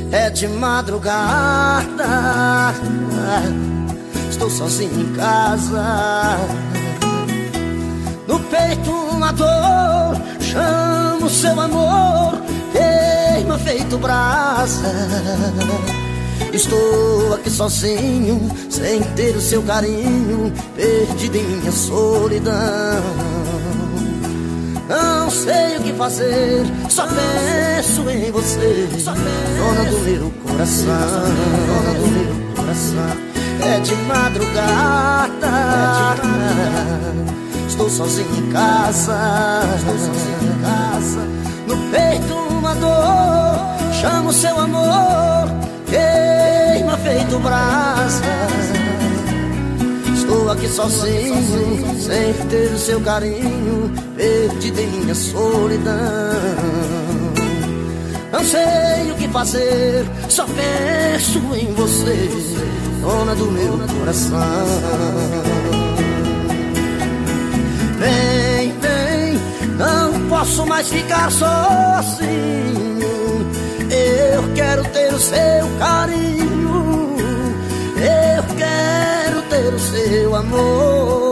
É de madrugada, estou sozinho em casa. No peito uma dor, chamo seu amor, queima feito brasa. Estou aqui sozinho, sem ter o seu carinho, perdido em minha solidão. Não sei o que fazer, só penso em você, dona do meu coração, dona do meu coração. É de madrugada, estou sozinho em casa, no peito uma dor, chamo seu amor, queima feito brasa. Estou aqui sozinho, sem ter o seu carinho, perdido em minha solidão. Não sei o que fazer, só penso em você, dona do meu coração. Vem, vem, não posso mais ficar sozinho. Eu quero ter o seu carinho, eu quero ter o seu amor.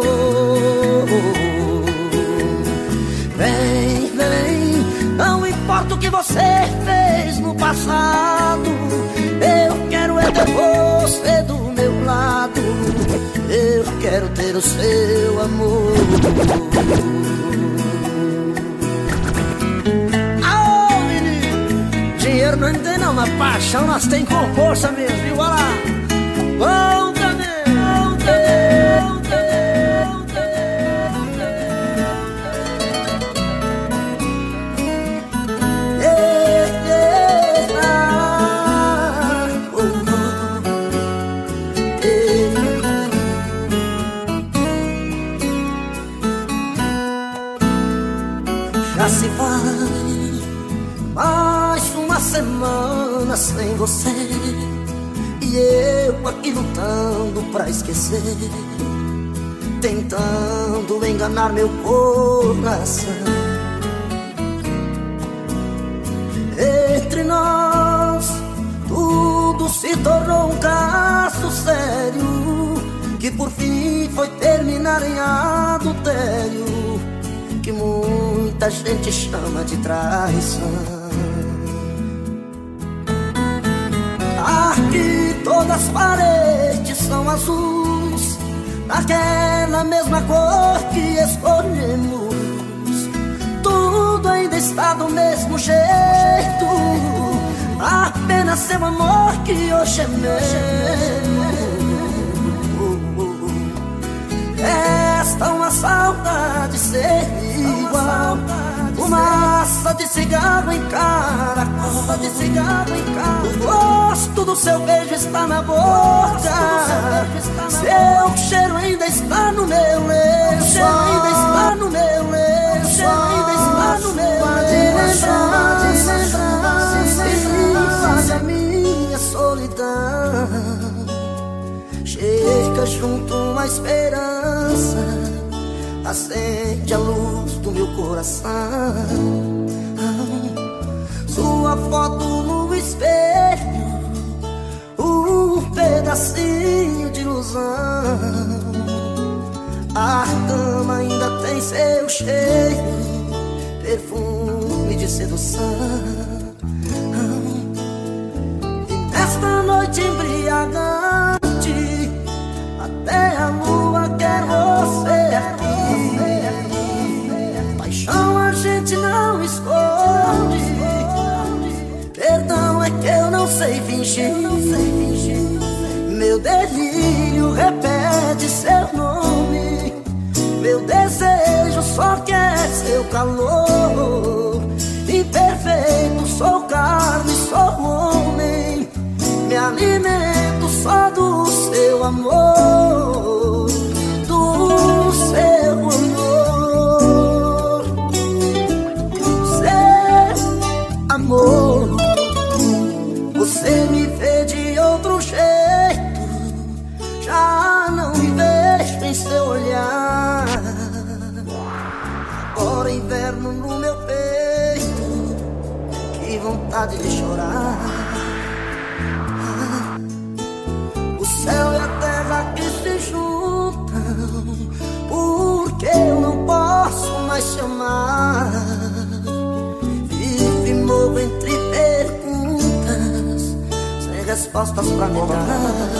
Vem, vem, não importa o que você fez no passado, eu quero é ter você do meu lado, eu quero ter o seu amor. Aô, menino, dinheiro não tem não, mas paixão nós tem com força mesmo, viu? Olha lá. Bom também, bom também, bom já se vai mais uma semana sem você, e eu aqui lutando pra esquecer, tentando enganar meu coração. Entre nós tudo se tornou um caso sério, que por fim foi terminar em adultério, que muita gente chama de traição. Aqui todas as paredes são azuis, daquela mesma cor que escolhemos. Tudo ainda está do mesmo jeito, apenas seu amor que hoje é meu. Resta uma saudade sem igual, fumaça de cigarro em caracol, o gosto do seu beijo está na boca, seu cheiro ainda está no meu lenço, seu ainda está no meu lenço, seu ainda está no meu lenço. Faz a minha solidão, chega junto uma esperança, acende a luz do meu coração. Sua foto no espelho, um pedacinho de ilusão. A cama ainda tem seu cheiro, perfume de sedução. E nesta noite embriagante, até a lua quer você aqui. Paixão a gente não esconde, perdão é que eu não sei fingir. Meu delírio repete seu nome, meu desejo só quer seu calor. Imperfeito, sou carne, sou homem, me alimento só do seu amor, do seu amor, seu amor. Você me vê de outro jeito, já não me vejo em seu olhar. Agora inverno no meu peito, que vontade de chorar. O céu e a terra que se juntam, porque eu não posso mais te amar. Vivo e morro entre perguntas, sem respostas pra me dar.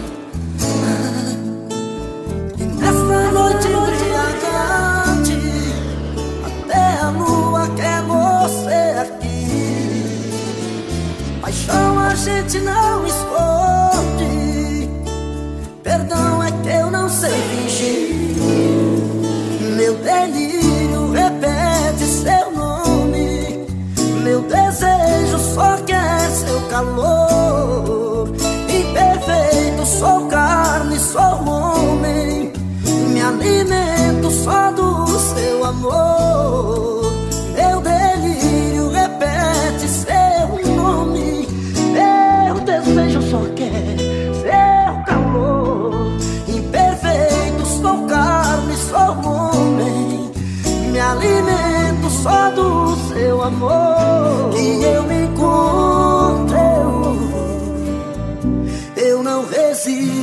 E nessa noite embriagante, até a lua quer você aqui. Paixão a gente não esconde, perdão é que eu não sei fingir. Meu delírio repete seu nome, meu desejo só quer seu calor. Imperfeito, sou carne, sou homem, me alimento só do seu amor. Meu delírio repete seu nome, meu desejo só quer seu calor. Imperfeito, sou carne, sou homem, me alimento só do seu amor. E eu me encontro, eu não resisto.